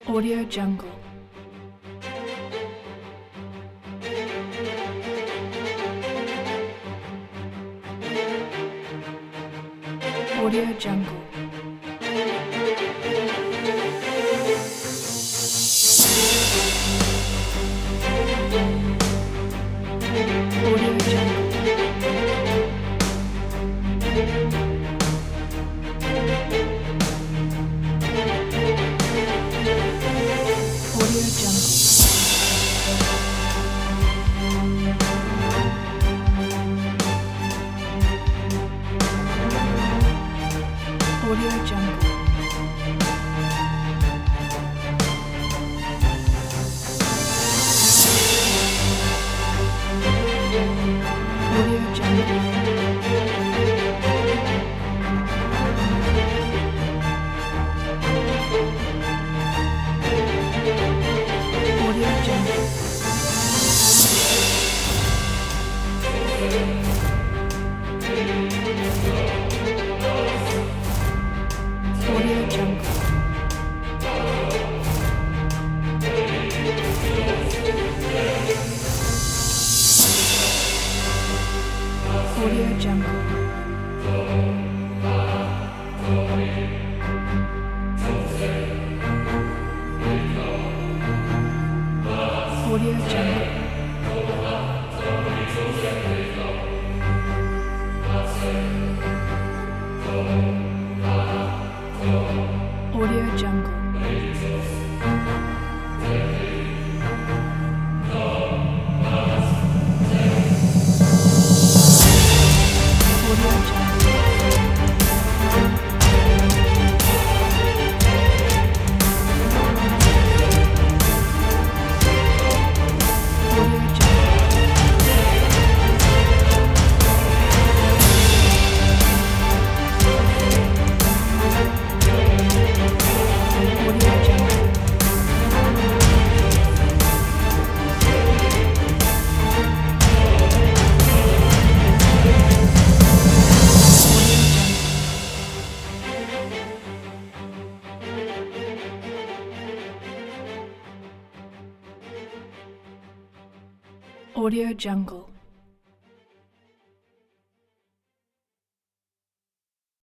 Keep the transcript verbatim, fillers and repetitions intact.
Audio Jungle. Audio Jungle. Audio Jungle. Audio Jungle. Audio Jungle. Audio Jungle. Audio Jungle. Audio Jungle. Audio Jungle. Audio Jungle. Audio Jungle. Audio Jungle. Audio Audio Jungle.